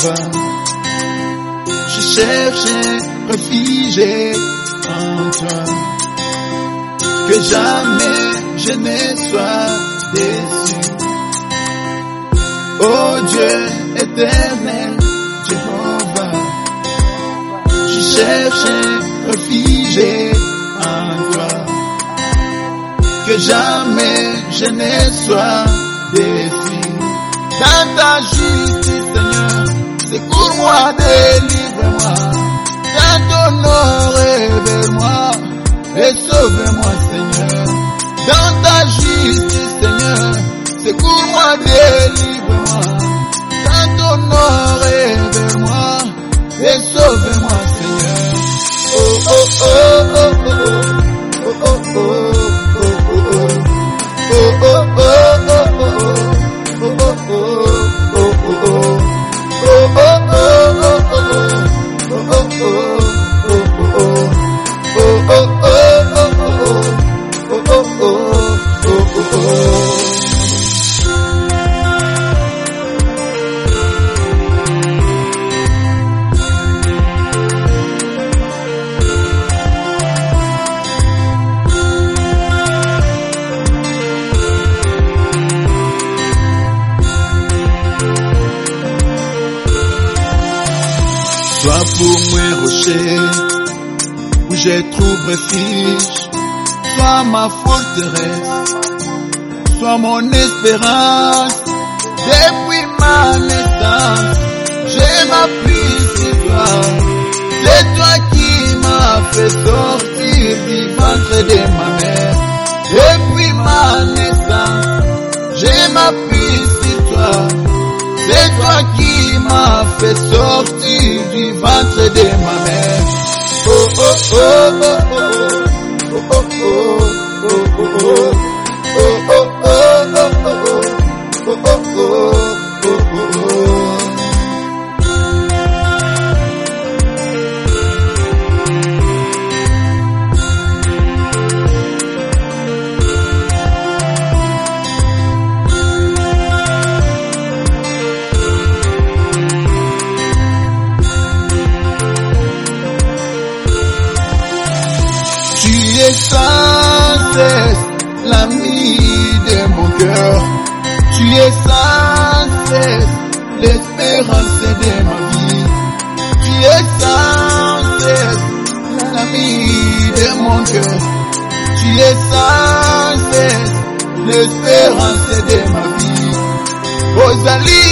Jéhovah. Je cherche un refuge en toi, que jamais je ne sois déçu. Oh Dieu éternel, Jéhovah, je cherche un refuge en toi, que jamais je ne sois déçu. Dans ta justice, Seigneur, secours-moi, délivre-moi. Dans ton nom, révèle-moi et sauve-moi, Seigneur. Dans ta justice, Seigneur, secours-moi, délivre-moi. Dans ton nom, révèle-moi et sauve-moi, Seigneur. Oh, oh, oh, oh, oh, oh, oh, oh, oh, oh, oh, oh, oh, oh. Sois pour moi rocher, où je trouve refuge. Sois ma forteresse, sois mon espérance. Depuis ma naissance, je m'appuie sur toi. C'est toi qui m'as fait sortir du ventre de ma mère. Depuis ma naissance, je m'appuie sur toi. C'est toi qui m'as fait sortir du ventre de ma mère. Oh oh oh oh oh oh oh oh oh oh oh Tu es sans cesse l'ami de mon cœur. Tu es sans cesse l'espérance de ma vie. Tu es sans cesse l'ami de mon cœur. Tu es sans cesse l'espérance de ma vie. Ozali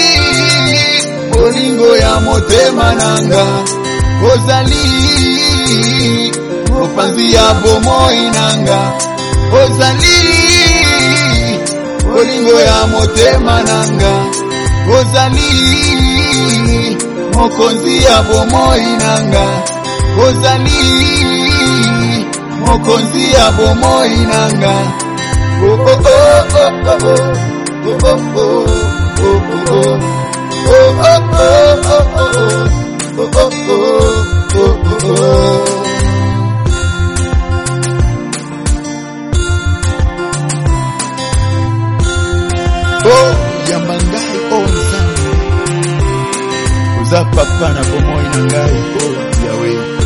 bolingo ya motema nanga. Ozali opanzi ya bomoi nanga. Ozali bolingo ya motema nanga. Ozali mokonzi ya bomoi nanga. Ozali mokonzi ya bomoi nanga. Oh oh oh oh oh oh oh oh oh oh oh oh oh. Oh, yamangai onza. Uza papa na bomoi nangai, oh, Yahweh.